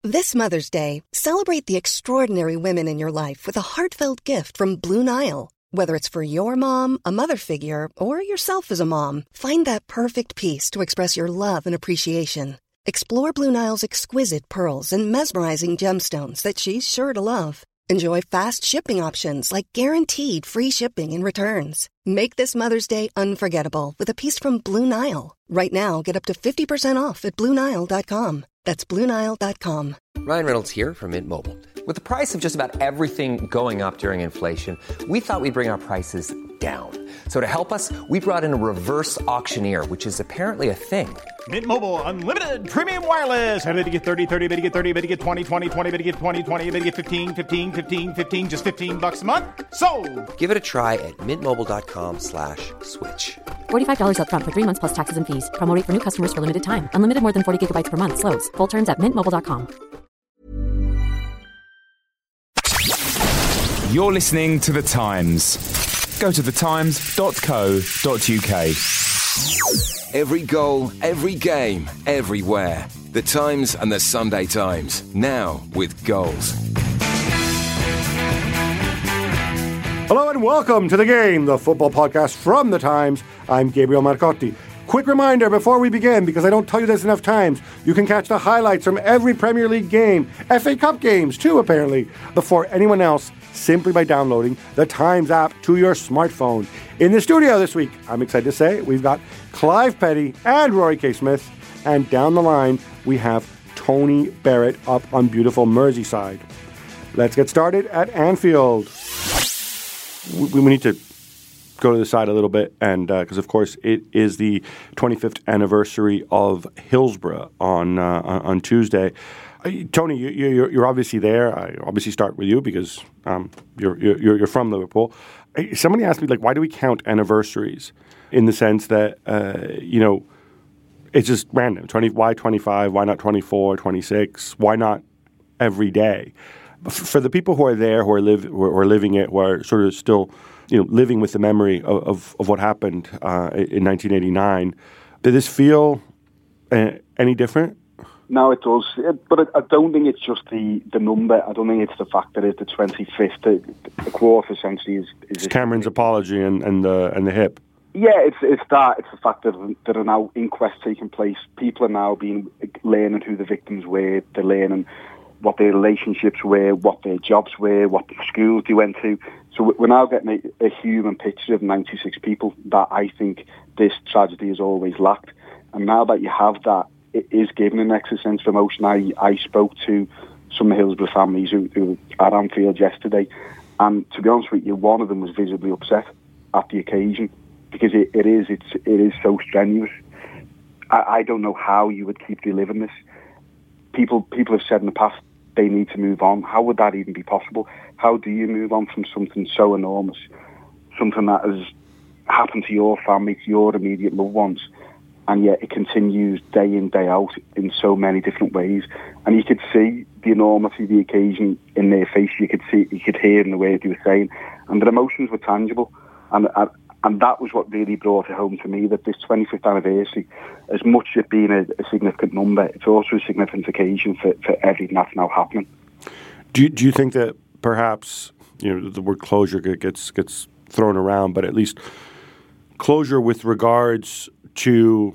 This Mother's Day, celebrate the extraordinary women in your life with a heartfelt gift from Blue Nile. Whether it's for your mom, a mother figure, or yourself as a mom, find that perfect piece to express your love and appreciation. Explore Blue Nile's exquisite pearls and mesmerizing gemstones that she's sure to love. Enjoy fast shipping options like guaranteed free shipping and returns. Make this Mother's Day unforgettable with a piece from Blue Nile. Right now, get up to 50% off at BlueNile.com. That's BlueNile.com. Ryan Reynolds here from Mint Mobile. With the price of just about everything going up during inflation, we thought we'd bring our prices down. So to help us, we brought in a reverse auctioneer, which is apparently a thing. Mint Mobile Unlimited Premium Wireless. How to get 30, 30, bit to get 30, bit to get 20, 20, 20, bit to get 20, 20, bit to get 15, 15, 15, 15, just $15 a month? Sold! Give it a try at mintmobile.com/switch. $45 up front for 3 months plus taxes and fees. Promo rate for new customers for limited time. Unlimited more than 40 gigabytes per month. Slows full terms at mintmobile.com. You're listening to The Times. Go to thetimes.co.uk. Every goal, every game, everywhere. The Times and the Sunday Times. Now with goals. Hello and welcome to The Game, the football podcast from The Times. I'm Gabriel Marcotti. Quick reminder before we begin, because I don't tell you this enough times, you can catch the highlights from every Premier League game, FA Cup games too apparently, before anyone else, simply by downloading the Times app to your smartphone. In the studio this week, I'm excited to say, we've got Clive Petty and Rory K. Smith, and down the line, we have Tony Barrett up on beautiful Merseyside. Let's get started at Anfield. We need to go to the side a little bit, and because of course it is the 25th anniversary of Hillsborough on Tuesday. Tony, you're obviously there. I obviously start with you because you're from Liverpool. Somebody asked me, like, why do we count anniversaries? In the sense that it's just random. Why 25? Why not 24? 26? Why not every day? For the people who are there, who are living it, who are sort of still, living with the memory of what happened in 1989, did this feel any different? No, it does. But I don't think it's just the number. I don't think it's the fact that it's the 25th. The quarter essentially is it's Cameron's apology and the hip. Yeah, it's that. It's the fact that there are now inquests taking place. People are now learning who the victims were. They're learning what their relationships were, what their jobs were, what schools they went to. So we're now getting a human picture of 96 people that I think this tragedy has always lacked. And now that you have that, it is giving an extra sense of emotion. I spoke to some Hillsborough families who were at Anfield yesterday, and to be honest with you, one of them was visibly upset at the occasion because it is so strenuous. I don't know how you would keep reliving this. People have said in the past they need to move on. How would that even be possible? How do you move on from something so enormous, something that has happened to your family, to your immediate loved ones, and yet it continues day in, day out in so many different ways? And you could see the enormity of the occasion in their face. You could hear in the way they were saying, and their emotions were tangible. And that was what really brought it home to me, that this 25th anniversary, as much as it being a significant number, it's also a significant occasion for everything that's now happening. Do you think that perhaps, the word closure gets thrown around, but at least closure with regards to,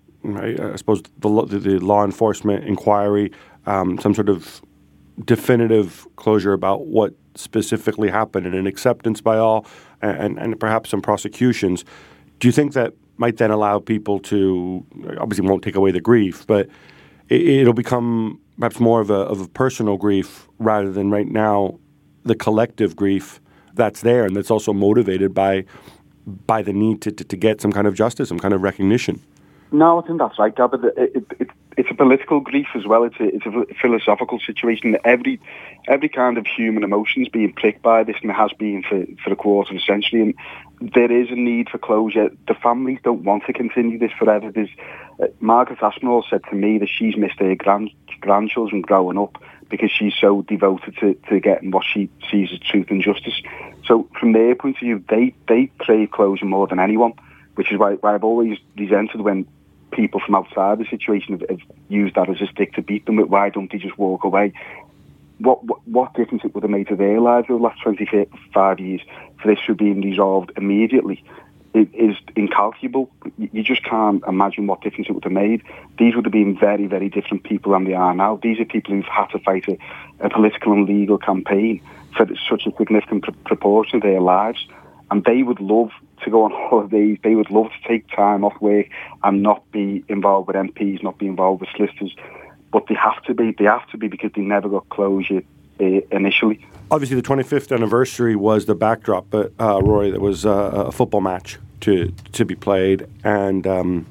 I suppose, the law enforcement inquiry, some sort of definitive closure about what specifically happened and an acceptance by all, and perhaps some prosecutions. Do you think that might then allow people to, obviously won't take away the grief, but it'll become perhaps more of a personal grief rather than right now the collective grief that's there and that's also motivated by the need to get some kind of justice, some kind of recognition? No, I think that's right, Gab. It's a political grief as well. It's a philosophical situation. Every kind of human emotion is being pricked by this, and it has been for a quarter of a century. And there is a need for closure. The families don't want to continue this forever. Margaret Aspinall said to me that she's missed her grandchildren growing up because she's so devoted to getting what she sees as truth and justice. So from their point of view, they crave closure more than anyone, which is why I've always resented when people from outside the situation have used that as a stick to beat them with. Why don't they just walk away? What difference it would have made to their lives over the last 25 years for this to be resolved immediately? It is incalculable. You just can't imagine what difference it would have made. These would have been very, very different people than they are now. These are people who've had to fight a political and legal campaign for such a significant proportion of their lives. And they would love to go on holidays. They would love to take time off work and not be involved with MPs, not be involved with solicitors. But they have to be. They have to be because they never got closure initially. Obviously, the 25th anniversary was the backdrop, but Rory, there was a football match to be played, and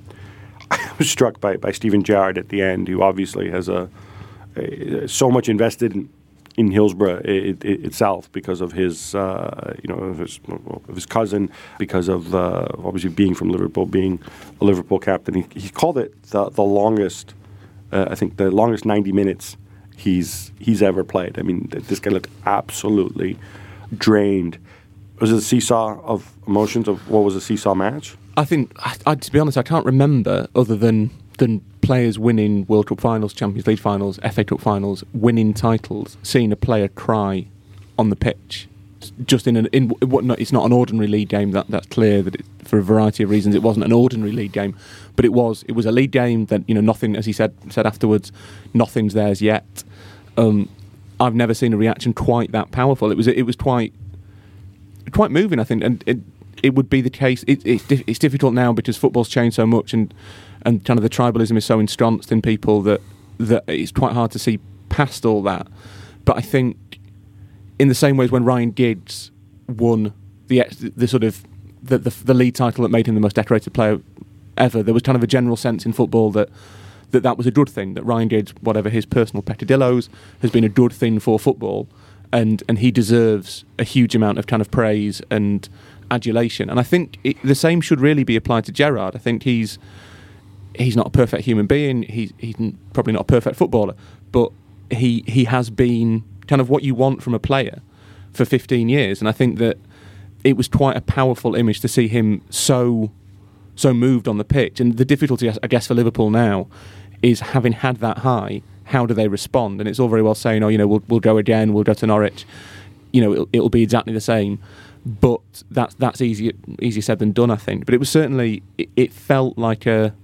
I was struck by Stephen Gerrard at the end, who obviously has so much invested in Hillsborough itself because of his, of his cousin, because of obviously being from Liverpool, being a Liverpool captain. He called it the longest. I think the longest 90 minutes he's ever played. I mean, this guy looked absolutely drained. Was it a seesaw of emotions? What was a seesaw match? I think, to be honest, I can't remember other than players winning World Cup finals, Champions League finals, FA Cup finals, winning titles, seeing a player cry on the pitch. Just it's not an ordinary league game. That's clear. That for a variety of reasons, it wasn't an ordinary league game, but it was a league game that nothing, as he said afterwards, nothing's theirs yet. I've never seen a reaction quite that powerful. It was quite moving, I think, and it would be the case. It's difficult now because football's changed so much, and kind of the tribalism is so ensconced in people that it's quite hard to see past all that. But I think, in the same ways when Ryan Giggs won the league title that made him the most decorated player ever, there was kind of a general sense in football that was a good thing, that Ryan Giggs, whatever his personal peccadillos, has been a good thing for football, and he deserves a huge amount of kind of praise and adulation. And I think the same should really be applied to Gerrard. I think he's not a perfect human being, he's probably not a perfect footballer, but he has been kind of what you want from a player for 15 years. And I think that it was quite a powerful image to see him so moved on the pitch. And the difficulty, I guess, for Liverpool now is, having had that high, how do they respond? And it's all very well saying, we'll go again, we'll go to Norwich, it'll be exactly the same. But that's easier said than done, I think. But it was certainly, it felt like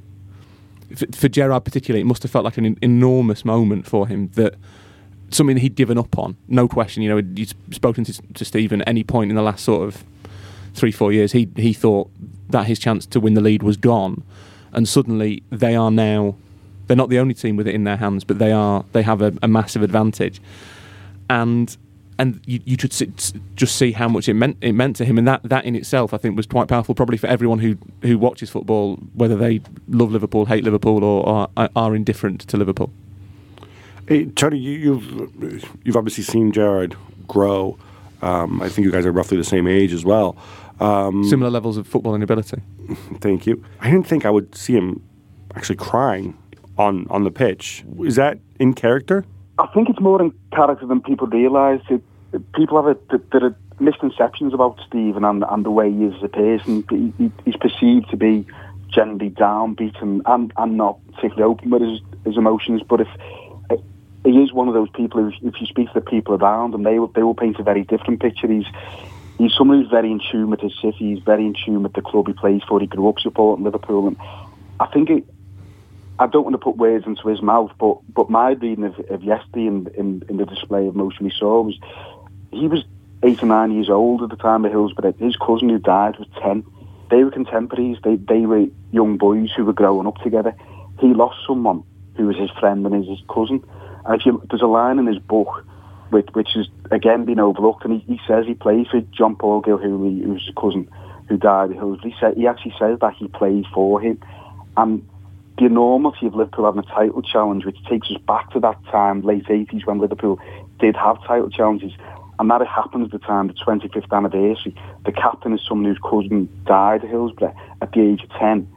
for Gerrard particularly, it must have felt like an enormous moment for him, that something that he'd given up on, no question. He'd spoken to Stephen at any point in the last sort of 3-4 years. He thought that his chance to win the league was gone, and suddenly they're not the only team with it in their hands, but they have a massive advantage, and you could just see how much it meant to him, and that in itself, I think, was quite powerful, probably for everyone who watches football, whether they love Liverpool, hate Liverpool, or are indifferent to Liverpool. Hey, Tony, you've obviously seen Gerrard grow. I think you guys are roughly the same age as well. Similar levels of footballing ability. Thank you. I didn't think I would see him actually crying on the pitch. Is that in character? I think it's more in character than people realise. People have there are misconceptions about Stephen and the way he is as a person. He's perceived to be generally downbeat and not particularly open with his emotions. But if he is one of those people who, if you speak to the people around him, they will paint a very different picture. He's someone who's very in tune with his city. He's very in tune with the club he plays for. He grew up supporting Liverpool, and I think I don't want to put words into his mouth, but my reading of yesterday in the display of emotion we saw was he was 8 or 9 years old at the time of Hillsborough. His cousin who died was 10. They were contemporaries. They were young boys who were growing up together. He lost someone who was his friend and is his cousin. And there's a line in his book which has again been overlooked, and he says he played for John Paul Gilhooly, who was his cousin who died at Hillsborough. He actually says that he played for him. And the enormity of Liverpool having a title challenge, which takes us back to that time, late 80s, when Liverpool did have title challenges, and that it happens at the time, the 25th anniversary. The captain is someone whose cousin died at Hillsborough at the age of 10.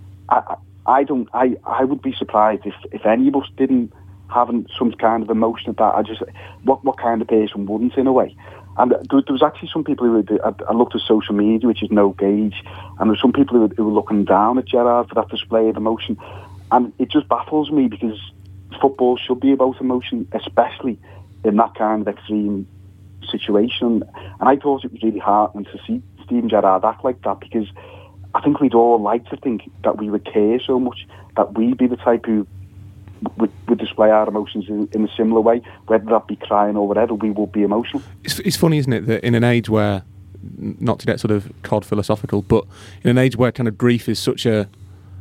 I would be surprised if any of us didn't have some kind of emotion at that. What kind of person wouldn't, in a way? And there was actually some people who I looked at social media, which is no gauge, and there were some people who were looking down at Gerrard for that display of emotion. And it just baffles me, because football should be about emotion, especially in that kind of extreme situation. And I thought it was really heartening to see Steven Gerrard act like that, because I think we'd all like to think that we would care so much, that we'd be the type who would display our emotions in a similar way, whether that be crying or whatever. We will be emotional. It's funny, isn't it, that in an age where, not to get sort of cod philosophical, but in an age where kind of grief is such that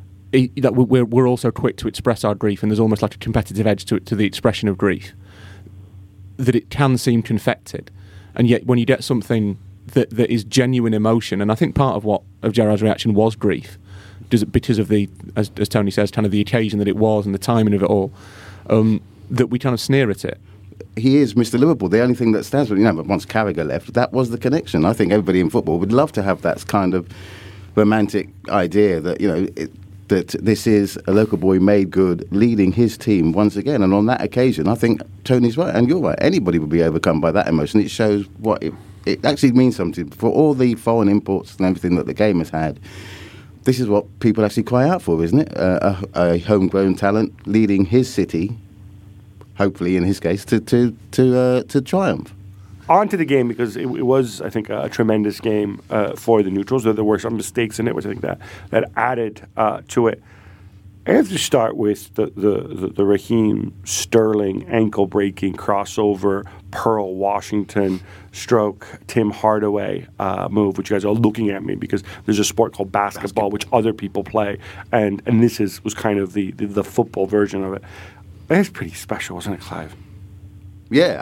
we're also quick to express our grief, and there's almost like a competitive edge to the expression of grief, that it can seem confected. And yet when you get something that is genuine emotion, and I think part of Gerrard's reaction was grief, because of the, as Tony says, kind of the occasion that it was and the timing of it all, that we kind of sneer at it. He is Mr. Liverpool. The only thing that stands with, but once Carragher left, that was the connection. I think everybody in football would love to have that kind of romantic idea that, that this is a local boy made good, leading his team once again. And on that occasion, I think Tony's right, and you're right. Anybody would be overcome by that emotion. It shows what it actually means something. For all the foreign imports and everything that the game has had, this is what people actually cry out for, isn't it? A homegrown talent leading his city, hopefully in his case, to triumph. On to the game, because it was, I think, a tremendous game for the neutrals. There were some mistakes in it, which I think that added to it. I have to start with the Raheem Sterling ankle-breaking crossover, Pearl Washington stroke Tim Hardaway move, which you guys are looking at me because there's a sport called basketball which other people play, and this was kind of the football version of it. It's pretty special, wasn't it, Clive? Yeah,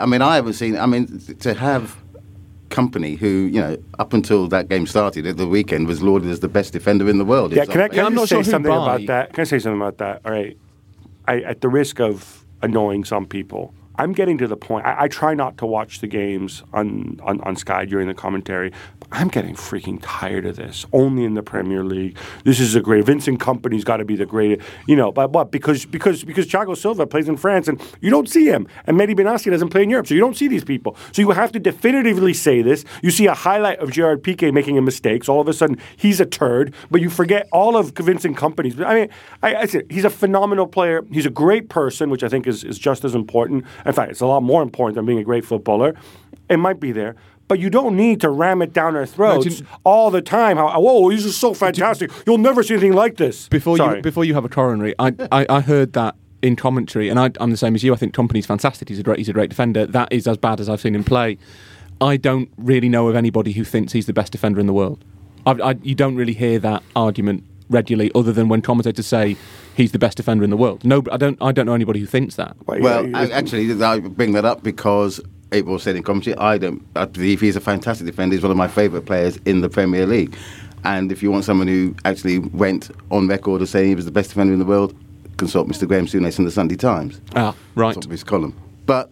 to have company who, up until that game started at the weekend, was lauded as the best defender in the world. Yeah, can I say something about that? Can I say something about that? All right. At the risk of annoying some people, I'm getting to the point. I try not to watch the games on Sky during the commentary, but I'm getting freaking tired of this. Only in the Premier League. This is a great. Vincent Kompany's got to be the greatest. But what? Because Thiago Silva plays in France and you don't see him, and Mehdi Benassi doesn't play in Europe, so you don't see these people. So you have to definitively say this. You see a highlight of Gerard Piqué making a mistake, so all of a sudden he's a turd, but you forget all of Vincent Kompany's. I said he's a phenomenal player. He's a great person, which I think is just as important. In fact, it's a lot more important than being a great footballer. It might be there, but you don't need to ram it down our throats all the time. Whoa, he's just so fantastic. You'll never see anything like this. Before you have a coronary, I heard that in commentary, and I'm the same as you. I think Kompany's fantastic. He's a great defender. That is as bad as I've seen him play. I don't really know of anybody who thinks he's the best defender in the world. You don't really hear that argument regularly, other than when commentators say he's the best defender in the world. No, I don't know anybody who thinks that. Well, actually, I bring that up because it was said in commentary. I believe he's a fantastic defender. He's one of my favourite players in the Premier League. And if you want someone who actually went on record as saying he was the best defender in the world, consult Mr. Graham Souness in the Sunday Times. Ah, right. Top of his column. But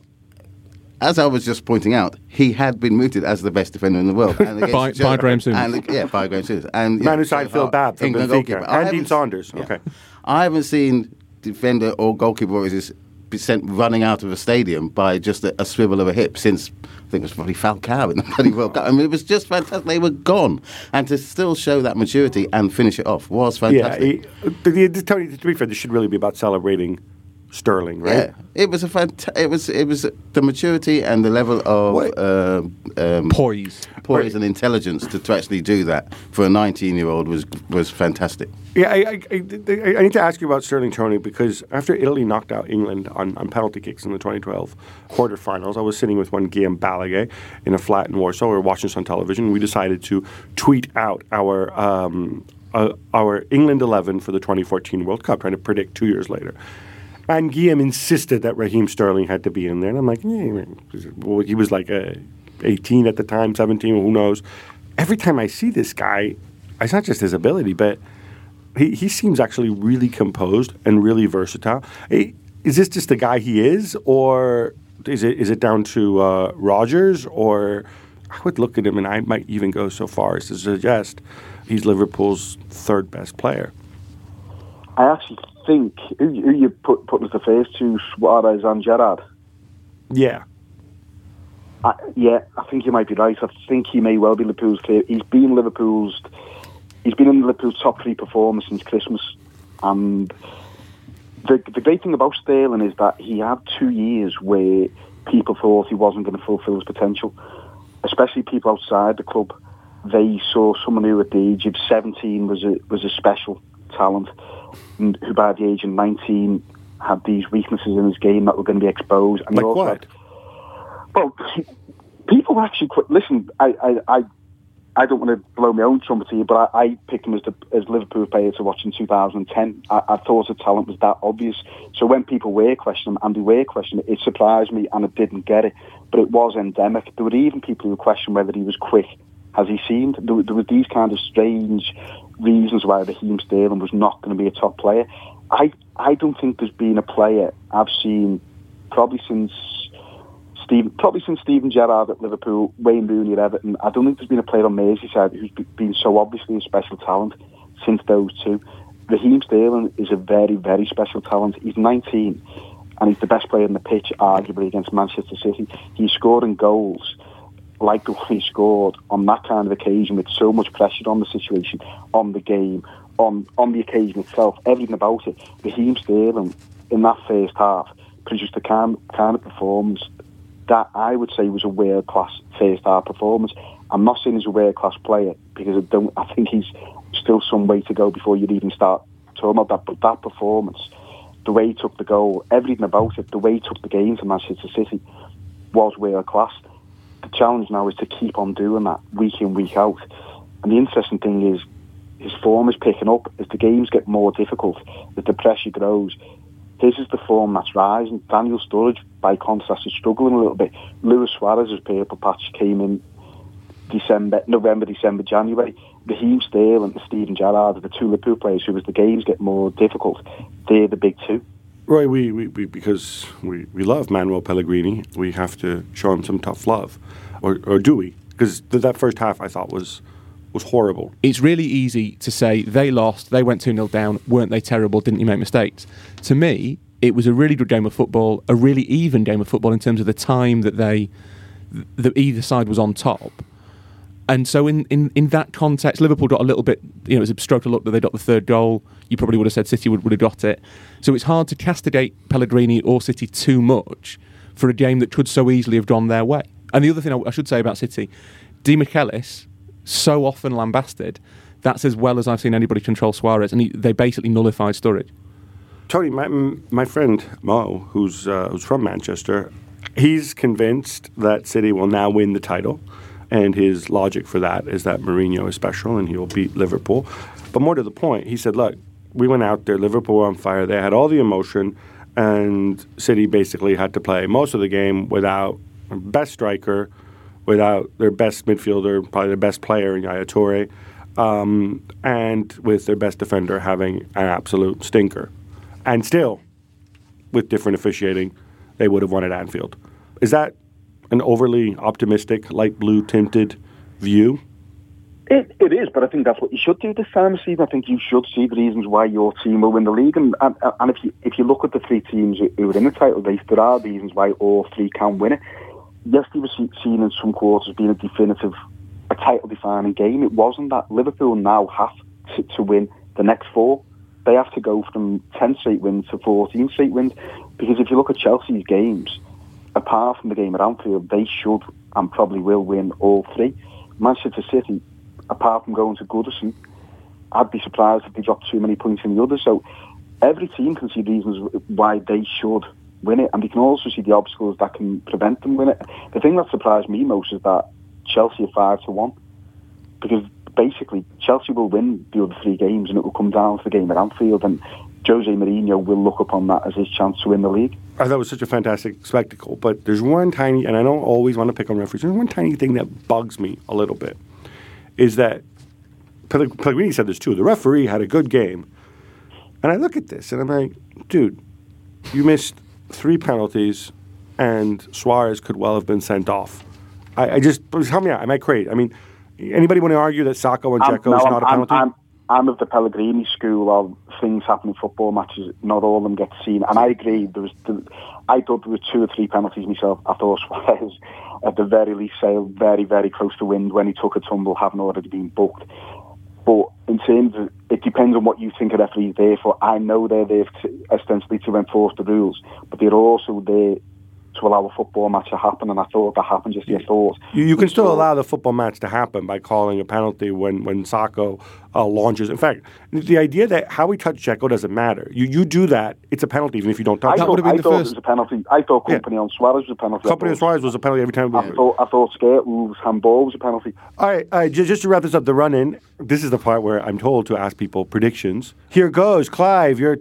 as I was just pointing out, he had been mooted as the best defender in the world. by Graham Souness. By Graham Souness. And man who signed Phil Babb from Benfica. And Dean Saunders. Yeah. Okay. I haven't seen defender or goalkeeper be sent running out of a stadium by just a swivel of a hip since, I think it was probably Falcao in the bloody World Cup. It was just fantastic. They were gone. And to still show that maturity and finish it off was fantastic. Yeah, Tony, to be fair, this should really be about celebrating Sterling, right? Yeah, it was it was the maturity and the level of poise and intelligence to actually do that for a 19-year-old was fantastic. Yeah, I need to ask you about Sterling, Tony, because after Italy knocked out England on penalty kicks in the 2012 quarterfinals, I was sitting with one Guillaume Balaguer in a flat in Warsaw. We were watching this on television. We decided to tweet out our England 11 for the 2014 World Cup, trying to predict 2 years later. And Guillaume insisted that Raheem Sterling had to be in there. And I'm like, well, he was like 18 at the time, 17, who knows. Every time I see this guy, it's not just his ability, but he seems actually really composed and really versatile. Is this just the guy he is, or is it down to Rodgers? Or I would look at him and I might even go so far as to suggest he's Liverpool's third best player. I actually think who you put as the first two, Suarez and Gerrard. Yeah. Yeah, I think you might be right. I think he may well be Liverpool's clear. He's been in Liverpool's top 3 performers since Christmas. And the great thing about Sterling is that he had 2 years where people thought he wasn't going to fulfil his potential, especially people outside the club. They saw someone who at the age of 17 was a special talent, and who by the age of 19 had these weaknesses in his game that were going to be exposed. And like what? Well, people were actually quite... Listen, I don't want to blow my own trumpet here, but I picked him as Liverpool player to watch in 2010. I thought the talent was that obvious. So when people were questioning him, and they were questioning it surprised me, and I didn't get it. But it was endemic. There were even people who questioned whether he was quick, as he seemed. There were these kind of strange reasons why Raheem Sterling was not going to be a top player. I don't think there's been a player I've seen probably since Steven Gerrard at Liverpool, Wayne Rooney at Everton. I don't think there's been a player on Merseyside who's been so obviously a special talent since those two. Raheem Sterling is a very, very special talent. He's 19 and he's the best player on the pitch, arguably, against Manchester City. He's scoring goals like the one he scored on that kind of occasion, with so much pressure on the situation, on the game, on the occasion itself, everything about it. Raheem Sterling, in that first half, produced the kind of performance that I would say was a world-class first-half performance. I'm not saying he's a world-class player, because I think he's still some way to go before you'd even start talking about that. But that performance, the way he took the goal, everything about it, the way he took the game to Manchester City was world-class. The challenge now is to keep on doing that week in, week out. And the interesting thing is, his form is picking up. As the games get more difficult, as the pressure grows, his is the form that's rising. Daniel Sturridge, by contrast, is struggling a little bit. Luis Suarez's purple patch came in November, December, January. Raheem Sterling and Steven Gerrard are the two Liverpool players who, as the games get more difficult, they're the big two. Roy, we because we love Manuel Pellegrini, we have to show him some tough love. Or do we? Because that first half, I thought, was horrible. It's really easy to say they lost, they went 2-0 down, weren't they terrible, didn't you make mistakes? To me, it was a really good game of football, a really even game of football in terms of the time that either side was on top. And so in that context, Liverpool got a little bit, it was a stroke of luck that they got the third goal. You probably would have said City would have got it. So it's hard to castigate Pellegrini or City too much for a game that could so easily have gone their way. And the other thing I should say about City, Di Michelis, so often lambasted, that's as well as I've seen anybody control Suarez, and they basically nullified Sturridge. Tony, my friend Mo, who's from Manchester, he's convinced that City will now win the title, and his logic for that is that Mourinho is special and he will beat Liverpool. But more to the point, he said, look, we went out there, Liverpool were on fire, they had all the emotion, and City basically had to play most of the game without their best striker, without their best midfielder, probably their best player in Yaya Toure, and with their best defender having an absolute stinker. And still, with different officiating, they would have won at Anfield. Is that an overly optimistic, light blue tinted view? It is, but I think that's what you should do this time, Steve. I think you should see the reasons why your team will win the league. And if you look at the three teams who are in the title race, there are reasons why all three can win it. Yes, they were seen in some quarters being a title-defining game. It wasn't that. Liverpool now have to win the next four. They have to go from 10 straight wins to 14 straight wins. Because if you look at Chelsea's games, apart from the game at Anfield, they should and probably will win all three. Manchester City, apart from going to Goodison, I'd be surprised if they dropped too many points in the others. So every team can see reasons why they should win it, and they can also see the obstacles that can prevent them winning it. The thing that surprised me most is that Chelsea are 5-1, because basically Chelsea will win the other three games and it will come down to the game at Anfield, and Jose Mourinho will look upon that as his chance to win the league. I thought it was such a fantastic spectacle, but there's one tiny, and I don't always want to pick on referees, there's one tiny thing that bugs me a little bit, is that Pellegrini said this too, the referee had a good game, and I look at this and I'm like, dude, you missed 3 penalties and Suarez could well have been sent off. I just, help me out, am I crazy? I mean, anybody want to argue that Sacco and Dzeko is not a penalty? I'm of the Pellegrini school of things happen in football matches, not all of them get seen. And I agree, I thought there were 2 or 3 penalties myself. I thought Suarez, at the very least, sailed very, very close to wind when he took a tumble, having already been booked. But in terms of, it depends on what you think a referee is there for. I know they're there ostensibly to enforce the rules, but they're also there to allow a football match to happen, and I thought that happened just the thought. You can still allow the football match to happen by calling a penalty when Sacco launches. In fact, the idea that how we touch Dzeko doesn't matter. You do that, it's a penalty even if you don't touch. I thought it was a penalty. I thought Company on Suarez was a penalty. Company on Suarez was a penalty every time. I thought Skrtel's handball was a penalty. All right, just to wrap this up, the run-in, this is the part where I'm told to ask people predictions. Here goes, Clive, your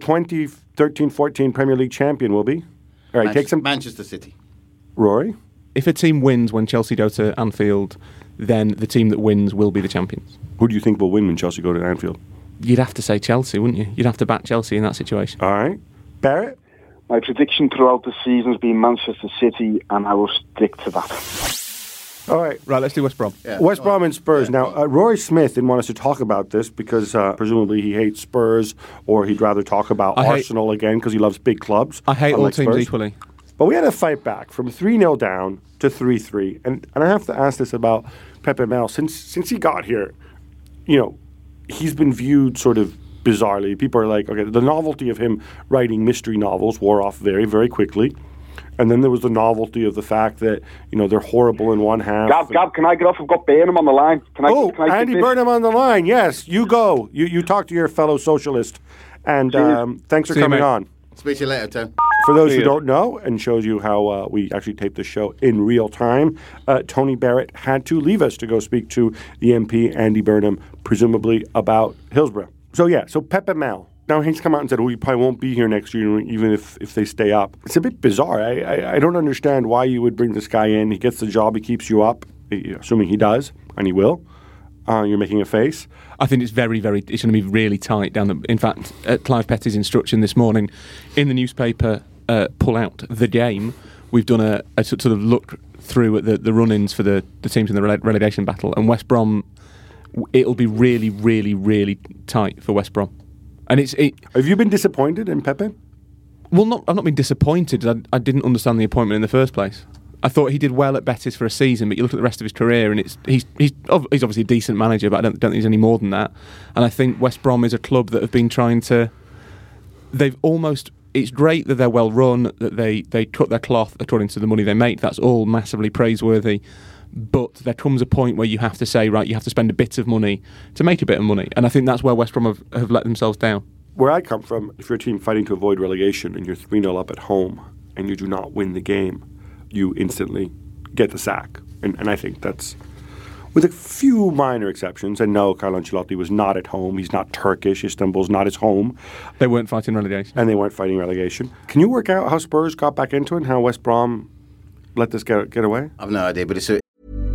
2013-14 Premier League champion will be? All right, take some... Manchester City. Rory? If a team wins when Chelsea go to Anfield, then the team that wins will be the champions. Who do you think will win when Chelsea go to Anfield? You'd have to say Chelsea, wouldn't you? You'd have to back Chelsea in that situation. All right. Barrett? My prediction throughout the season has been Manchester City, and I will stick to that. All right. Right, let's do West Brom. Yeah. West Brom and Spurs. Now, Rory Smith didn't want us to talk about this because presumably he hates Spurs, or he'd rather talk about Arsenal again because he loves big clubs. I hate all teams equally. But we had to fight back from 3-0 down to 3-3. And I have to ask this about Pepe Mel. Since he got here, you know, he's been viewed sort of bizarrely. People are like, okay, the novelty of him writing mystery novels wore off very, very quickly. And then there was the novelty of the fact that, you know, they're horrible in one half. Gab, can I get off? I've got Burnham on the line. Can I Andy Burnham on the line. Yes, you go. You talk to your fellow socialist. And thanks for coming on. Speak to you later, Tom. For those who don't know, and shows you how we actually tape the show in real time, Tony Barrett had to leave us to go speak to the MP, Andy Burnham, presumably about Hillsborough. So Pepe Mel. Now he's come out and said, well, you probably won't be here next year even if they stay up. It's a bit bizarre. I don't understand why you would bring this guy in. He gets the job. He keeps you up, assuming he does, and he will. You're making a face. I think it's very, very... It's going to be really tight down the... In fact, at Clive Petty's instruction this morning, in the newspaper, pull out the game, we've done a sort of look through at the run-ins for the teams in the relegation battle, and West Brom, it'll be really, really, really tight for West Brom. And Have you been disappointed in Pepe? Well, I've not been disappointed. I didn't understand the appointment in the first place. I thought he did well at Betis for a season, but you look at the rest of his career, and he's obviously a decent manager, but I don't think he's any more than that. And I think West Brom is a club that have been trying to... They've almost... It's great that they're well run, that they cut their cloth according to the money they make. That's all massively praiseworthy. But there comes a point where you have to say, right, you have to spend a bit of money to make a bit of money. And I think that's where West Brom have let themselves down. Where I come from, if you're a team fighting to avoid relegation and you're 3-0 up at home and you do not win the game, you instantly get the sack. And I think that's, with a few minor exceptions, and no, Carlo Ancelotti was not at home. He's not Turkish. Istanbul's not his home. They weren't fighting relegation. And they weren't fighting relegation. Can you work out how Spurs got back into it and how West Brom let this get away? I've no idea, but it's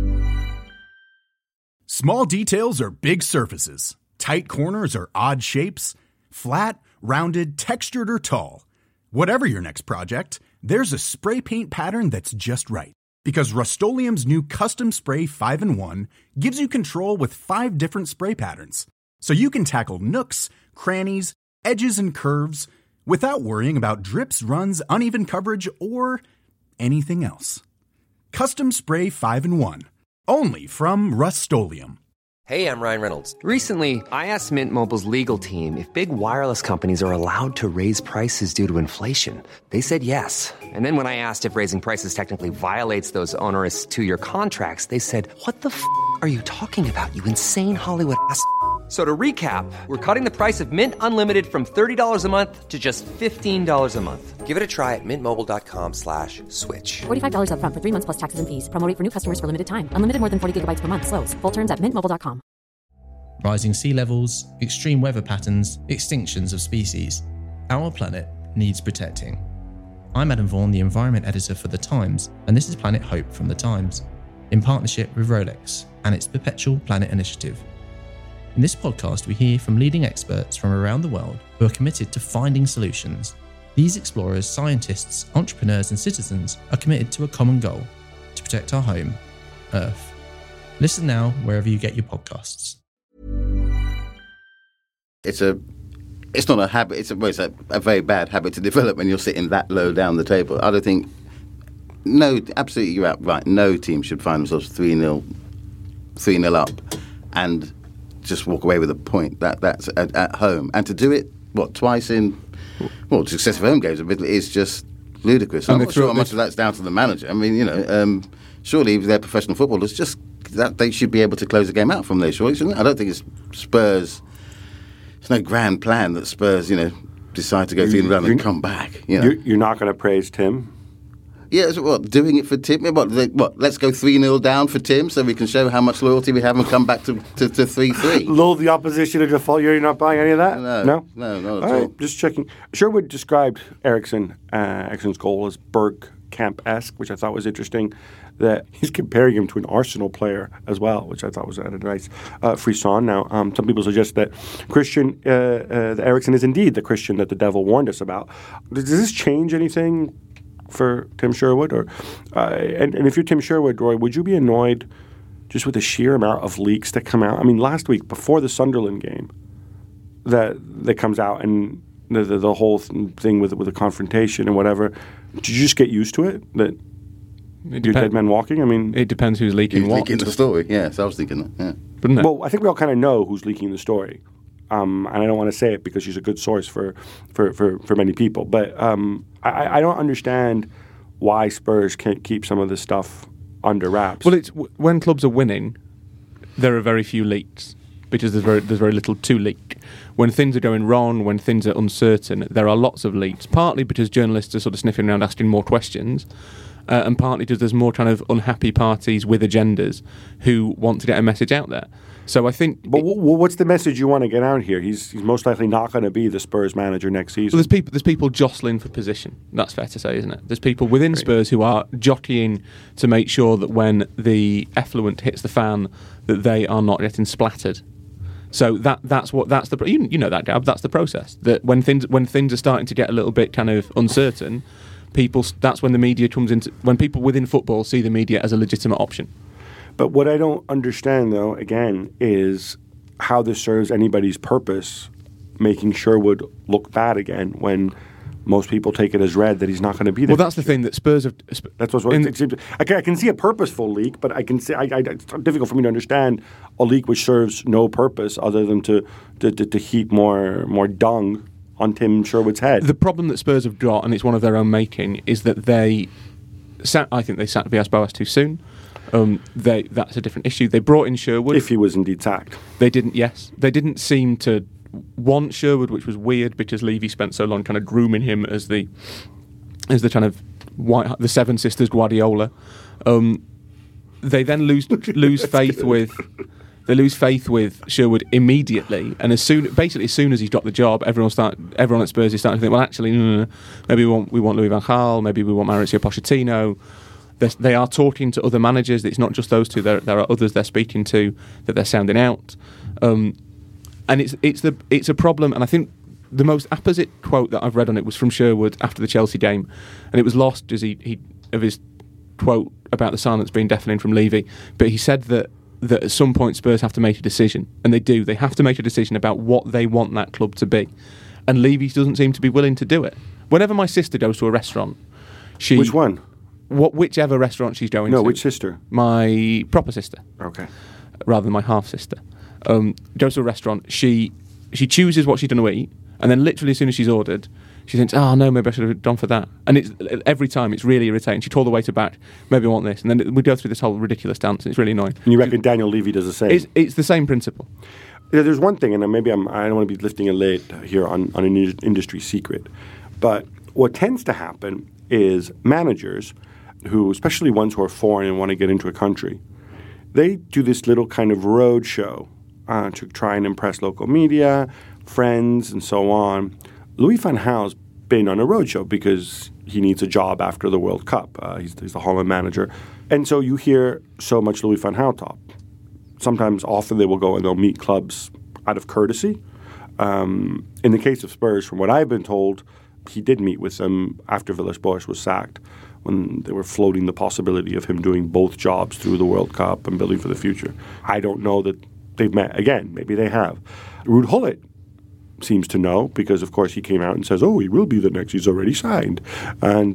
Small details are big surfaces. Tight corners are odd shapes. Flat, rounded, textured, or tall. Whatever your next project, there's a spray paint pattern that's just right. Because Rust-Oleum's new Custom Spray 5-in-1 gives you control with 5 different spray patterns. So you can tackle nooks, crannies, edges, and curves without worrying about drips, runs, uneven coverage, or anything else. Custom Spray 5-in-1. Only from Rust-Oleum. Hey, I'm Ryan Reynolds. Recently, I asked Mint Mobile's legal team if big wireless companies are allowed to raise prices due to inflation. They said yes. And then when I asked if raising prices technically violates those onerous 2-year contracts, they said, what the f*** are you talking about, you insane Hollywood ass f- So to recap, we're cutting the price of Mint Unlimited from $30 a month to just $15 a month. Give it a try at mintmobile.com/switch. $45 up front for 3 months plus taxes and fees. Promo rate for new customers for limited time. Unlimited more than 40 gigabytes per month. Slows full terms at mintmobile.com. Rising sea levels, extreme weather patterns, extinctions of species. Our planet needs protecting. I'm Adam Vaughan, the environment editor for The Times, and this is Planet Hope from The Times, in partnership with Rolex and its Perpetual Planet Initiative. In this podcast, we hear from leading experts from around the world who are committed to finding solutions. These explorers, scientists, entrepreneurs, and citizens are committed to a common goal: to protect our home, Earth. Listen now wherever you get your podcasts. It's not a habit. It's a very bad habit to develop when you're sitting that low down the table. I don't think. No, absolutely, you're right. No team should find themselves 3-0 up, and just walk away with a point. That's at home, and to do it twice in successive home games is just ludicrous. I'm not sure how much of that's down to the manager. I mean, surely if they're professional footballers, just that they should be able to close the game out from there. Surely, shouldn't they? I don't think it's Spurs. There's no grand plan that Spurs, decide to go 3-0 and come back. You're not going to praise Tim. Yeah, so doing it for Tim? Let's go 3-0 down for Tim so we can show how much loyalty we have and come back to 3-3. Lull the opposition to default. You're not buying any of that? No, not at all. Just checking. Sherwood described Eriksen's goal as Bergkamp-esque, which I thought was interesting. That he's comparing him to an Arsenal player as well, which I thought was a nice frisson. Now, some people suggest that that Eriksen is indeed the Christian that the devil warned us about. Does this change anything for Tim Sherwood? And if you're Tim Sherwood, Roy, would you be annoyed just with the sheer amount of leaks that come out? I mean, last week, before the Sunderland game, that comes out and the whole thing with the confrontation and whatever, did you just get used to it? That you're dead men walking? I mean, it depends who's leaking what. Leaking the story, yes, I was thinking that, yeah. Wouldn't it? Well, I think we all kind of know who's leaking the story. And I don't want to say it because she's a good source for many people. But I don't understand why Spurs can't keep some of this stuff under wraps. Well, it's when clubs are winning, there are very few leaks because there's very little to leak. When things are going wrong, when things are uncertain, there are lots of leaks. Partly because journalists are sort of sniffing around asking more questions. And partly because there's more kind of unhappy parties with agendas who want to get a message out there. So I think... But what's the message you want to get out here? He's most likely not going to be the Spurs manager next season. Well, there's people jostling for position. That's fair to say, isn't it? There's people within Spurs who are jockeying to make sure that when the effluent hits the fan, that they are not getting splattered. So that's the you know that, Gab. That's the process. That when things are starting to get a little bit kind of uncertain, that's when the media comes into. When people within football see the media as a legitimate option. But what I don't understand, though, again, is how this serves anybody's purpose, making Sherwood look bad again when most people take it as read that he's not going to be there. Well, that's the thing that Spurs have... That's what's I can see a purposeful leak, but I can see it's difficult for me to understand a leak which serves no purpose other than to heap more dung on Tim Sherwood's head. The problem that Spurs have got, and it's one of their own making, is that I think they sacked Villas-Boas too soon. That's a different issue. They brought in Sherwood. If he was indeed sacked. They didn't, yes. They didn't seem to want Sherwood, which was weird because Levy spent so long kind of grooming him as the kind of the Seven Sisters Guardiola. They then lose faith with... They lose faith with Sherwood immediately, and as soon as he's got the job, everyone at Spurs is starting to think, well, actually, maybe we want Louis van Gaal, maybe we want Mauricio Pochettino. They are talking to other managers. It's not just those two. There are others they're speaking to that they're sounding out, and it's a problem. And I think the most apposite quote that I've read on it was from Sherwood after the Chelsea game, and it was lost as he of his quote about the silence being deafening from Levy. But he said that at some point Spurs have to make a decision, and they do. They have to make a decision about what they want that club to be, and Levy doesn't seem to be willing to do it. Whenever my sister goes to a restaurant, which one? Whichever restaurant she's going to. No, which sister? My proper sister. Okay. Rather than my half sister. Goes to a restaurant, she chooses what she's going to eat, and then literally as soon as she's ordered, she thinks, oh no, maybe I should have gone for that. And every time it's really irritating. She told the waiter back, maybe I want this. And then we go through this whole ridiculous dance, and it's really annoying. And you reckon Daniel Levy does the same? It's the same principle. Yeah, there's one thing, and maybe I don't want to be lifting a lid here on an industry secret, but what tends to happen is managers who, especially ones who are foreign and want to get into a country, they do this little kind of road show to try and impress local media, friends, and so on. Louis van Gaal's been on a roadshow because he needs a job after the World Cup. He's the Holland manager. And so you hear so much Louis van Gaal talk. Sometimes, often they will go and they'll meet clubs out of courtesy. In the case of Spurs, from what I've been told, he did meet with them after Villas-Boas was sacked, when they were floating the possibility of him doing both jobs through the World Cup and building for the future. I don't know that they've met again. Maybe they have. Ruud Gullit seems to know because, of course, he came out and says, "Oh, he will be the next. He's already signed." And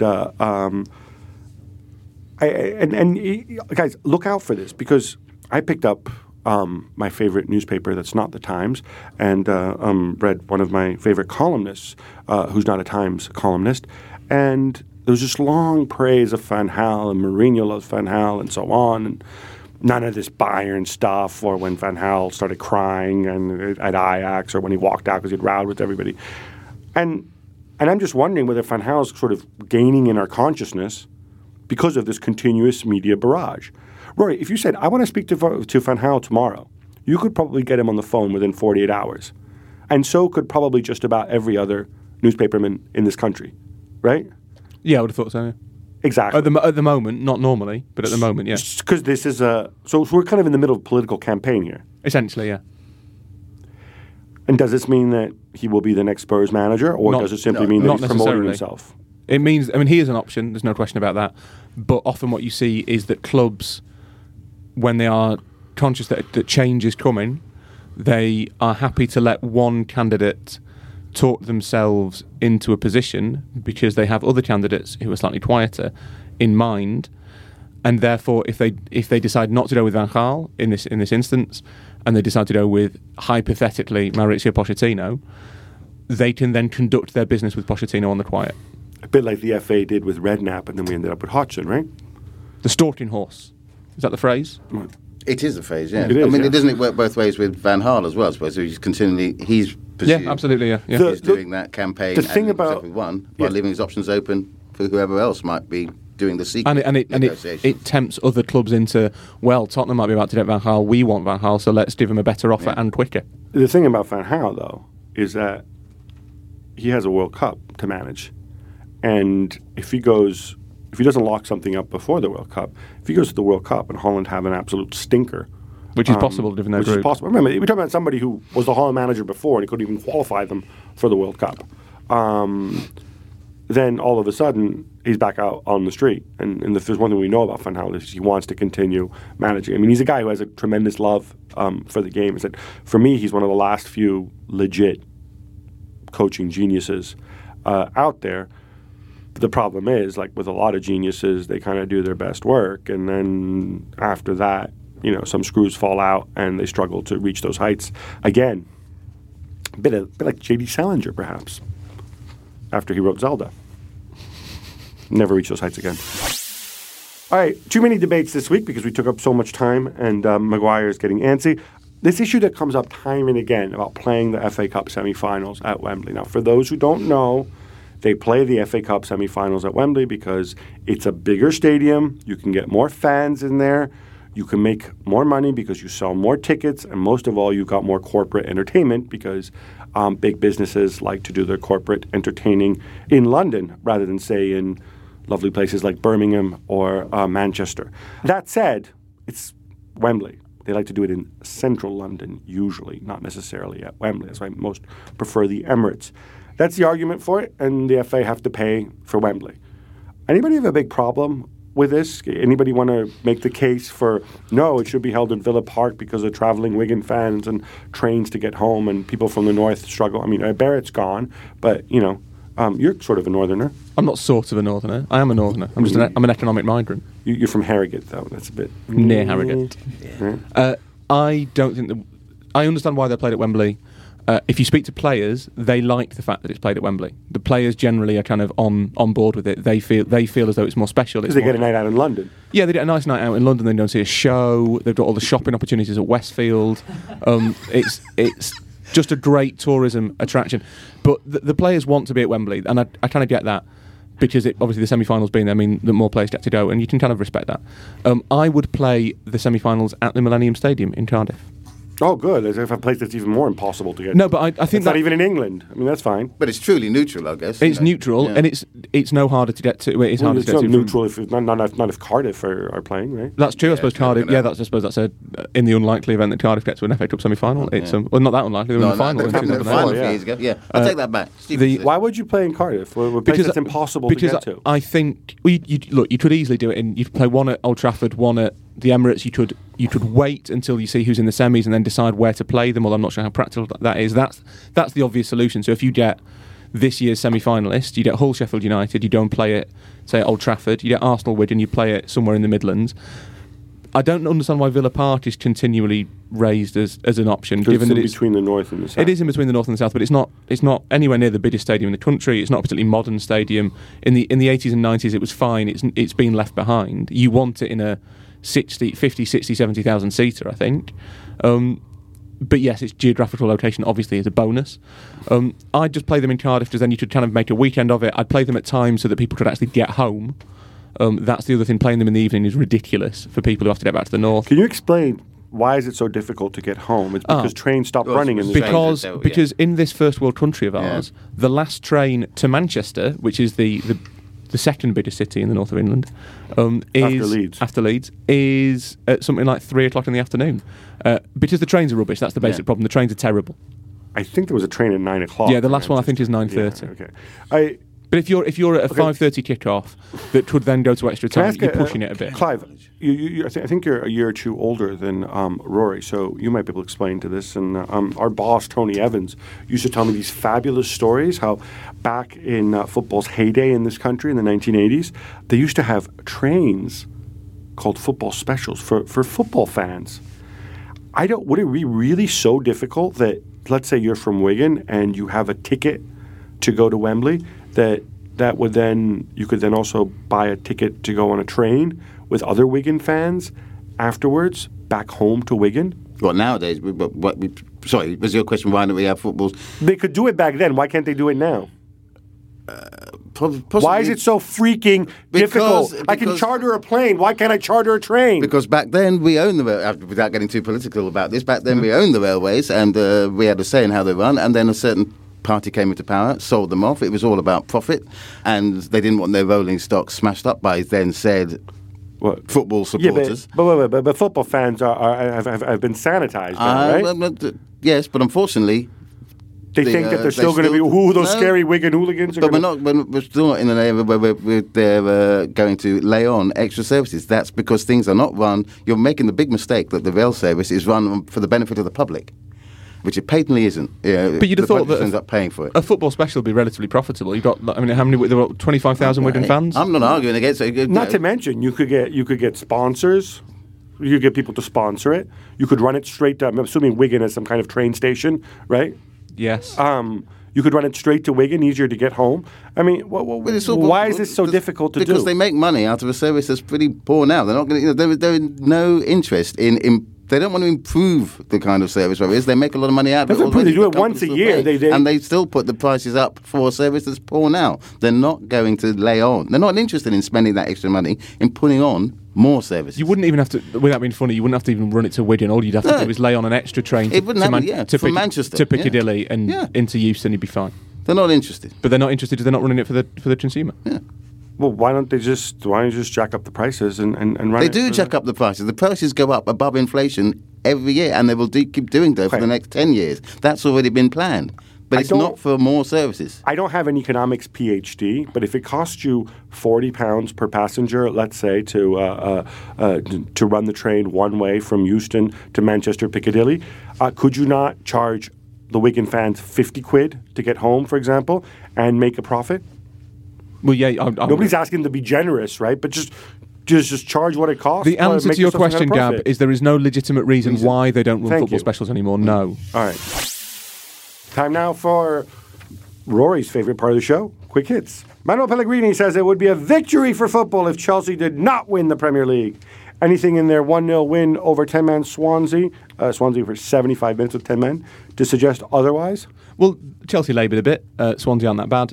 guys, look out for this because I picked up my favorite newspaper that's not the Times and read one of my favorite columnists who's not a Times columnist, and there was just long praise of Van Gaal and Mourinho loves Van Gaal and so on, and none of this Bayern stuff or when Van Gaal started crying and at Ajax or when he walked out because he'd rowed with everybody. And I'm just wondering whether Van Gaal's sort of gaining in our consciousness because of this continuous media barrage. Rory, if you said, I want to speak to Van Gaal tomorrow, you could probably get him on the phone within 48 hours. And so could probably just about every other newspaperman in this country, right? Yeah, I would have thought so, yeah. Exactly. At the moment, not normally, but at the moment, yeah. Because this is so we're kind of in the middle of a political campaign here. Essentially, yeah. And does this mean that he will be the next Spurs manager, or does it simply mean that he's promoting himself? It means, he is an option, there's no question about that. But often what you see is that clubs, when they are conscious that change is coming, they are happy to let one candidate talk themselves into a position because they have other candidates who are slightly quieter in mind, and therefore if they decide not to go with Van Gaal in this instance, and they decide to go with hypothetically Mauricio Pochettino, they can then conduct their business with Pochettino on the quiet. A bit like the FA did with Redknapp, and then we ended up with Hodgson, right? The stalking horse. Is that the phrase? It is a phrase, yeah. It is, doesn't it work both ways with Van Gaal as well, I suppose? So he's presumed, absolutely, yeah. He's doing that campaign. The thing about by leaving his options open for whoever else might be doing the secret negotiations. It tempts other clubs into, well, Tottenham might be about to get Van Gaal, we want Van Gaal, so let's give him a better offer and quicker. The thing about Van Gaal, though, is that he has a World Cup to manage. And if he doesn't lock something up before the World Cup, if he goes to the World Cup and Holland have an absolute stinker, which is possible given their group. Which is possible. Remember, we're talking about somebody who was the Holland manager before and he couldn't even qualify them for the World Cup. Then all of a sudden, he's back out on the street. And if there's one thing we know about Van Gaal is he wants to continue managing. I mean, he's a guy who has a tremendous love for the game. Said, for me, he's one of the last few legit coaching geniuses out there. The problem is, like with a lot of geniuses, they kind of do their best work, and then after that, some screws fall out, and they struggle to reach those heights again. A bit like J.D. Salinger, perhaps, after he wrote Zelda. Never reach those heights again. All right, too many debates this week because we took up so much time, and Maguire's getting antsy. This issue that comes up time and again about playing the FA Cup semi-finals at Wembley. Now, for those who don't know, they play the FA Cup semi-finals at Wembley because it's a bigger stadium. You can get more fans in there. You can make more money because you sell more tickets. And most of all, you've got more corporate entertainment because big businesses like to do their corporate entertaining in London rather than, say, in lovely places like Birmingham or Manchester. That said, it's Wembley. They like to do it in central London, usually, not necessarily at Wembley. That's why most prefer the Emirates. That's the argument for it, and the FA have to pay for Wembley. Anybody have a big problem with this? Anybody want to make the case for, no, it should be held in Villa Park because of travelling Wigan fans and trains to get home and people from the north struggle? I mean, Barrett's gone, but, you're sort of a northerner. I'm not sort of a northerner. I am a northerner. I'm just I'm an economic migrant. You're from Harrogate, though. That's a bit... Near Harrogate. Yeah. I don't think that... I understand why they played at Wembley. If you speak to players, they like the fact that it's played at Wembley. The players generally are kind of on board with it. They feel as though it's more special. Because they get a night out in London. Yeah, they get a nice night out in London. They go and see a show. They've got all the shopping opportunities at Westfield. It's just a great tourism attraction. But the players want to be at Wembley, and I kind of get that because obviously the semi-finals being there mean that more players get to go, and you can kind of respect that. I would play the semi-finals at the Millennium Stadium in Cardiff. Oh, good. As if a place that's even more impossible to get. No, but I think it's not even in England. I mean, that's fine. But it's truly neutral, I guess. It's neutral, and it's no harder to get to. It's harder to get to. It's not neutral if not if Cardiff are playing, right? That's true. I suppose Cardiff. Yeah, I suppose that's in the unlikely event that Cardiff gets to an FA Cup semi-final. It's well, not that unlikely. They were in the final. The final a few years ago. Yeah, I'll take that back. Why would you play in Cardiff? Because it's impossible to get to. I think you could easily do it. You could play one at Old Trafford, one at the Emirates. You could you could wait until you see who's in the semis and then decide where to play them. Well, I'm not sure how practical that is. That's the obvious solution. So if you get this year's semi-finalist, you get Hull, Sheffield United, you don't play it, say, at Old Trafford. You get Arsenal, Wigan, you play it somewhere in the Midlands. I don't understand why Villa Park is continually raised as an option, given that it's between the north and the south. It is in between the north and the south, but it's not anywhere near the biggest stadium in the country. It's not a particularly modern stadium. In the 80s and 90s, it was fine. It's been left behind. You want it in a 50, 60, 70,000 seater, I think. But yes, its geographical location obviously is a bonus. I'd just play them in Cardiff because then you could kind of make a weekend of it. I'd play them at times so that people could actually get home. That's the other thing. Playing them in the evening is ridiculous for people who have to get back to the north. Can you explain why is it so difficult to get home? It's because trains stop running in the because in this first world country of ours, the last train to Manchester, which is the second biggest city in the north of England, after Leeds, is at something like 3 o'clock in the afternoon. Because the trains are rubbish. That's the basic problem. The trains are terrible. I think there was a train at 9 o'clock. Yeah, the last one I think is 9:30. Yeah, okay. But if you're at a 5:30 kickoff that could then go to extra time, you're pushing it a bit. Clive, I think you're a year or two older than Rory, so you might be able to explain to this. And our boss, Tony Evans, used to tell me these fabulous stories, how back in football's heyday in this country in the 1980s, they used to have trains called football specials for football fans. Would it be really so difficult that, let's say you're from Wigan and you have a ticket to go to Wembley, that would then you could then also buy a ticket to go on a train with other Wigan fans afterwards back home to Wigan? Well, nowadays, sorry, was your question, why don't we have footballs? They could do it back then. Why can't they do it now? Possibly. Why is it so freaking difficult? I can charter a plane. Why can't I charter a train? Because back then we owned without getting too political about this, back then we owned the railways and we had a say in how they run, and then a certain party came into power, sold them off. It was all about profit, and they didn't want their rolling stock smashed up by then said football supporters. Yeah, but football fans have been sanitized now, right? Yes, but unfortunately they think that they're still going to be those scary Wigan hooligans. But we're still not in an area where they're going to lay on extra services. That's because things are not run. You're making the big mistake that the rail service is run for the benefit of the public, which it patently isn't. But you'd have thought that ends up paying for it. A football special would be relatively profitable. You've got, how many? There were 25,000 Wigan fans. I'm not arguing against it. Not to mention, you could get sponsors. You could get people to sponsor it. You could run it straight to. I'm assuming Wigan has some kind of train station, right? Yes. You could run it straight to Wigan, easier to get home. I mean, why is this so difficult to do? Because they make money out of a service that's pretty poor now. They're not going to. They're no interest in. They don't want to improve the kind of service there is. They make a lot of money out of it. They do it once a year. And they still put the prices up for a service that's poor now. They're not going to lay on. They're not interested in spending that extra money in putting on more services. You wouldn't even have to, without being funny, you wouldn't have to even run it to Wigan. All you'd have to do is lay on an extra train from Manchester to Piccadilly and into Euston, you'd be fine. They're not interested. But they're not interested because they're not running it for the consumer. Yeah. Well, why don't you just jack up the prices and run it? They do jack up the prices. The prices go up above inflation every year, and they will keep doing that for the next 10 years. That's already been planned. But it's not for more services. I don't have an economics PhD, but if it costs you £40 per passenger, let's say, to run the train one way from Euston to Manchester Piccadilly, could you not charge the Wigan fans 50 quid to get home, for example, and make a profit? Well, yeah. Nobody's asking to be generous, right? But just charge what it costs. The answer to your question, Gab, is there is no legitimate reason why they don't run football specials anymore. No. All right. Time now for Rory's favourite part of the show, Quick Hits. Manuel Pellegrini says it would be a victory for football if Chelsea did not win the Premier League. Anything in their 1-0 win over 10-man Swansea for 75 minutes with 10 men, to suggest otherwise? Well, Chelsea laboured a bit. Swansea aren't that bad.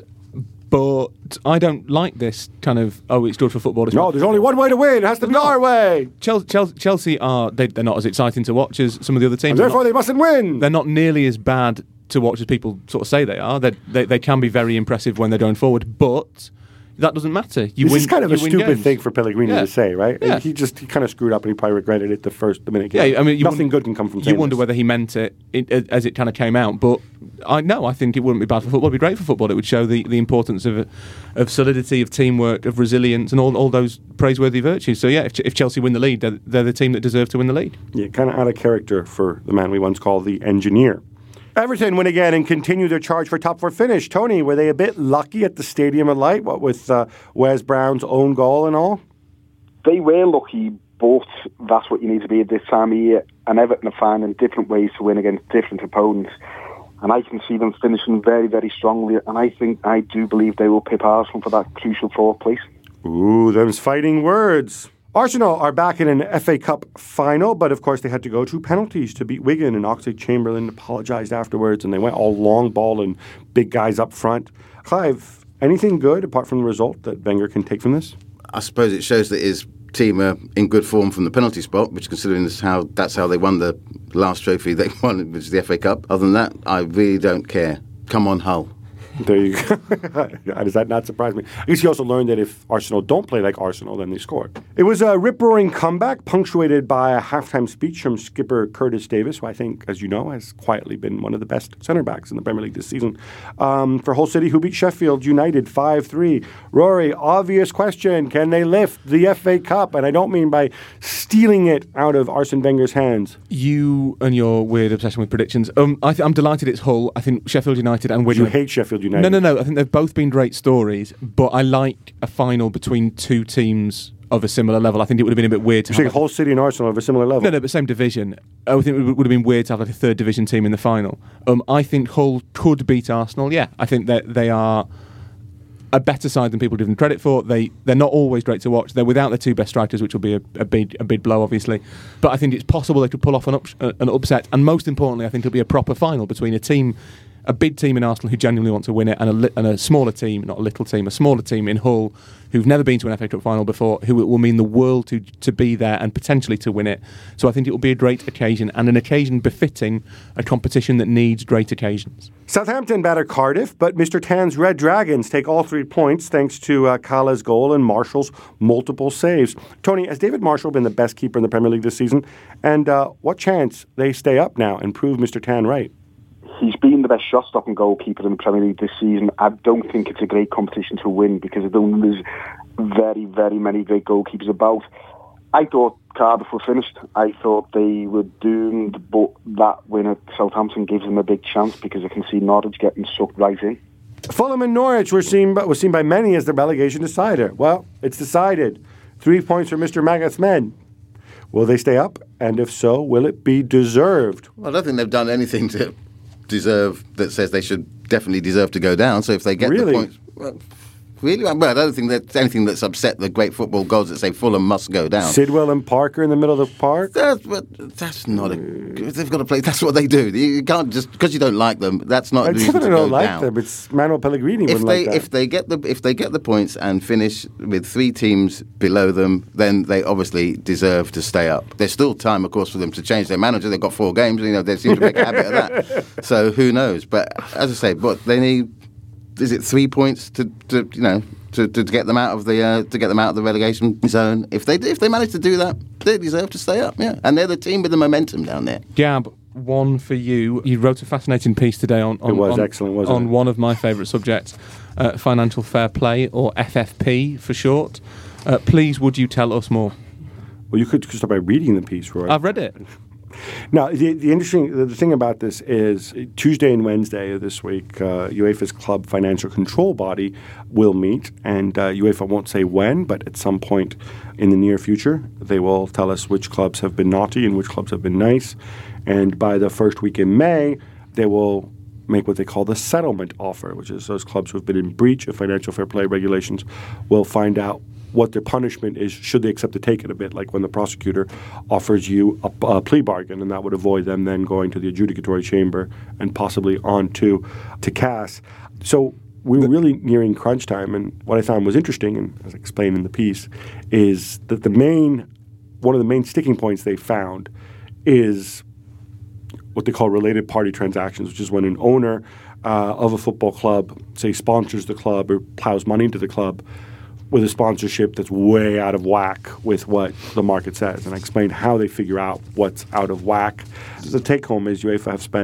But I don't like this kind of, it's good for football. There's only one way to win. It has to be our way. Chelsea they're not as exciting to watch as some of the other teams. And therefore, they mustn't win. They're not nearly as bad to watch as people sort of say they are. They can be very impressive when they're going forward, but that doesn't matter. This is kind of a stupid thing for Pellegrini to say, right? Yeah. He kind of screwed up and he probably regretted it the minute. Yeah, I mean, nothing good can come from saying You wonder whether he meant it as it kind of came out, but I think it wouldn't be bad for football. It'd be great for football. It would show the importance of solidity, of teamwork, of resilience, and all those praiseworthy virtues. So yeah, if Chelsea win the league, they're the team that deserve to win the league. Yeah, kind of out of character for the man we once called the engineer. Everton win again and continue their charge for top four finish. Tony, were they a bit lucky at the Stadium of Light, what with Wes Brown's own goal and all? They were lucky, but that's what you need to be at this time of year. And Everton are finding different ways to win against different opponents. And I can see them finishing very, very strongly. And I do believe they will pip Arsenal for that crucial fourth place. Ooh, them's fighting words. Arsenal are back in an FA Cup final, but of course they had to go to penalties to beat Wigan, and Oxlade-Chamberlain apologised afterwards, and they went all long ball and big guys up front. Clive, anything good apart from the result that Wenger can take from this? I suppose it shows that his team are in good form from the penalty spot, which considering that's how they won the last trophy they won, which is the FA Cup. Other than that, I really don't care. Come on, Hull. There you go. Does that not surprise me? I guess he also learned that if Arsenal don't play like Arsenal, then they score. It was a rip-roaring comeback punctuated by a halftime speech from skipper Curtis Davis, who I think, as you know, has quietly been one of the best centre-backs in the Premier League this season. For Hull City, who beat Sheffield United 5-3. Rory, obvious question, can they lift the FA Cup? And I don't mean by stealing it out of Arsene Wenger's hands. You and your weird obsession with predictions. I'm delighted it's Hull. I think Sheffield United and Wigan... You hate Sheffield United. No. I think they've both been great stories, but I like a final between two teams of a similar level. I think it would have been a bit weird to have... Hull City and Arsenal of a similar level? No, but same division. I think it would have been weird to have like a third division team in the final. I think Hull could beat Arsenal, yeah. I think that they are a better side than people give them credit for. They're not always great to watch. They're without their two best strikers, which will be a big blow, obviously. But I think it's possible they could pull off an upset. And most importantly, I think it'll be a proper final between a big team in Arsenal who genuinely want to win it, and a smaller team, not a little team, a smaller team in Hull who've never been to an FA Cup final before, who it will mean the world to be there and potentially to win it. So I think it will be a great occasion, and an occasion befitting a competition that needs great occasions. Southampton batter Cardiff, but Mr. Tan's Red Dragons take all 3 points thanks to Kala's goal and Marshall's multiple saves. Tony, has David Marshall been the best keeper in the Premier League this season? And what chance they stay up now and prove Mr. Tan right? He's been the best shot-stopping goalkeeper in the Premier League this season. I don't think it's a great competition to win because there's very, very many great goalkeepers about. I thought Cardiff were finished. I thought they were doomed, but that win at Southampton gives them a big chance because I can see Norwich getting sucked right in. Fulham and Norwich was seen by many as the relegation decider. Well, it's decided. 3 points for Mr. Magath's men. Will they stay up? And if so, will it be deserved? Well, I don't think they've done anything to deserve that says they should definitely deserve to go down. So if they get the points, really, well, I don't think that's anything that's upset the great football gods that say Fulham must go down. Sidwell and Parker in the middle of the park. That's not a. They've got to play. That's what they do. You can't just because you don't like them. That's not. It's not. I don't like them. It's Manuel Pellegrini. If they get the points and finish with 3 teams below them, then they obviously deserve to stay up. There's still time, of course, for them to change their manager. They've got 4 games. They seem to make a habit of that. So who knows? But as I say, but they need. Is it 3 points to get them out of the relegation zone? If they manage to do that, they deserve to stay up. Yeah, and they're the team with the momentum down there. Gab, one for you. You wrote a fascinating piece today on excellent, wasn't it? One of my favourite subjects, financial fair play, or FFP for short. Please, would you tell us more? Well, you could start by reading the piece, Roy. I've read it. Now, the thing about this is Tuesday and Wednesday of this week, UEFA's club financial control body will meet, and UEFA won't say when, but at some point in the near future, they will tell us which clubs have been naughty and which clubs have been nice. And by the first week in May, they will make what they call the settlement offer, which is those clubs who have been in breach of financial fair play regulations will find out what their punishment is should they accept to take it a bit, like when the prosecutor offers you a plea bargain, and that would avoid them then going to the adjudicatory chamber and possibly on to CAS. So we're really nearing crunch time, and what I found was interesting, and as I explained in the piece, is that one of the main sticking points they found is what they call related party transactions, which is when an owner of a football club, say, sponsors the club or plows money into the club with a sponsorship that's way out of whack with what the market says. And I explained how they figure out what's out of whack. The take-home is UEFA have spent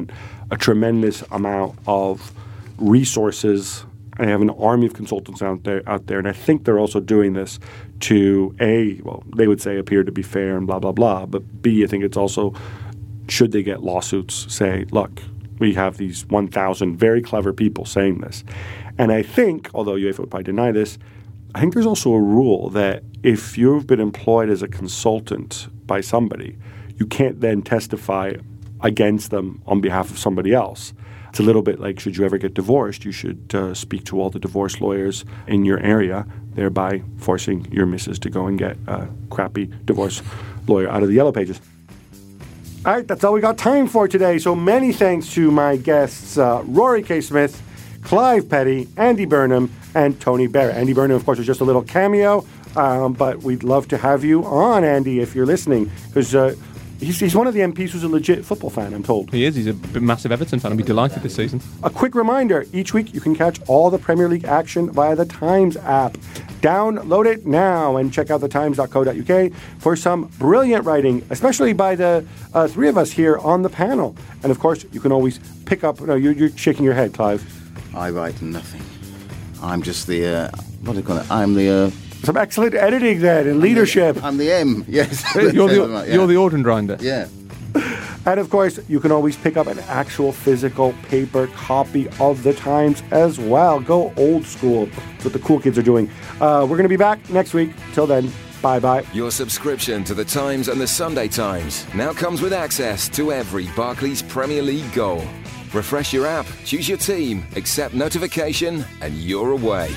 a tremendous amount of resources. I have an army of consultants out there, and I think they're also doing this to they would say appear to be fair and blah, blah, blah, but B, I think it's also, should they get lawsuits, say, look, we have these 1,000 very clever people saying this. And I think, although UEFA would probably deny this, I think there's also a rule that if you've been employed as a consultant by somebody, you can't then testify against them on behalf of somebody else. It's a little bit like, should you ever get divorced, you should speak to all the divorce lawyers in your area, thereby forcing your missus to go and get a crappy divorce lawyer out of the Yellow Pages. All right, that's all we got time for today. So many thanks to my guests, Rory K. Smith, Clive Petty, Andy Burnham, and Tony Barrett. Andy Burnham, of course, was just a little cameo, but we'd love to have you on, Andy, if you're listening, because he's one of the MPs who's a legit football fan, I'm told. He is. He's a massive Everton fan. I'll be delighted this season. A quick reminder, each week you can catch all the Premier League action via the Times app. Download it now and check out thetimes.co.uk for some brilliant writing, especially by the three of us here on the panel. And of course, you can always pick up... No, you're shaking your head, Clive. I write nothing. I'm just the... what do you call it? I'm the... Some excellent editing then and leadership. I'm the M, yes. You're the organ grinder. Yeah. And of course, you can always pick up an actual physical paper copy of the Times as well. Go old school. That's what the cool kids are doing. We're going to be back next week. Till then, bye-bye. Your subscription to The Times and The Sunday Times now comes with access to every Barclays Premier League goal. Refresh your app, choose your team, accept notification, and you're away.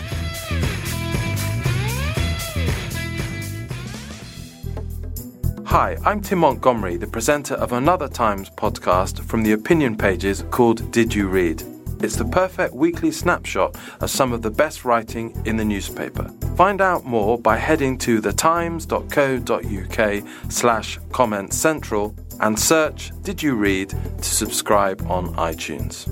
Hi, I'm Tim Montgomery, the presenter of another Times podcast from the opinion pages called Did You Read? It's the perfect weekly snapshot of some of the best writing in the newspaper. Find out more by heading to thetimes.co.uk/comment central and search Did You Read to subscribe on iTunes.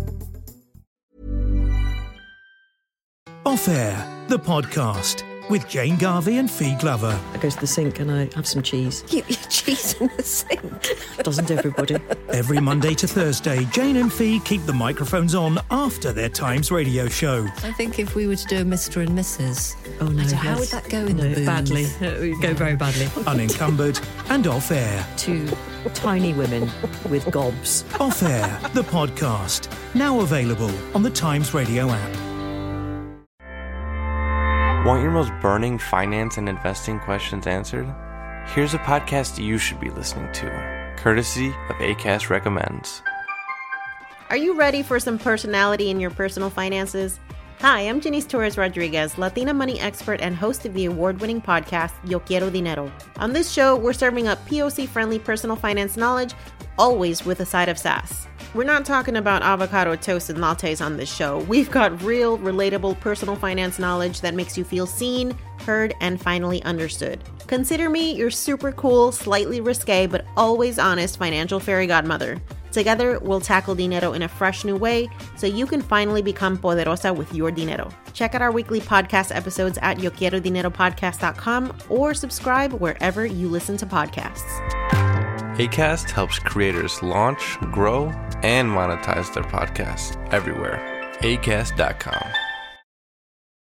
Off Air, the podcast. With Jane Garvey and Fee Glover. I go to the sink and I have some cheese. Keep your cheese in the sink. Doesn't everybody? Every Monday to Thursday, Jane and Fee keep the microphones on after their Times radio show. I think if we were to do a Mr. and Mrs. Oh no, how would that go in the booth? Badly. It would go very badly. Unencumbered and Off Air. Two tiny women with gobs. Off Air, the podcast. Now available on the Times radio app. Want your most burning finance and investing questions answered? Here's a podcast you should be listening to, courtesy of Acast Recommends. Are you ready for some personality in your personal finances? Hi, I'm Janice Torres Rodriguez, Latina money expert and host of the award-winning podcast, Yo Quiero Dinero. On this show, we're serving up POC-friendly personal finance knowledge, always with a side of sass. We're not talking about avocado toast and lattes on this show. We've got real, relatable personal finance knowledge that makes you feel seen, heard, and finally understood. Consider me your super cool, slightly risque, but always honest financial fairy godmother. Together, we'll tackle dinero in a fresh new way so you can finally become poderosa with your dinero. Check out our weekly podcast episodes at yoquierodineropodcast.com or subscribe wherever you listen to podcasts. Acast helps creators launch, grow, and monetize their podcasts everywhere. Acast.com.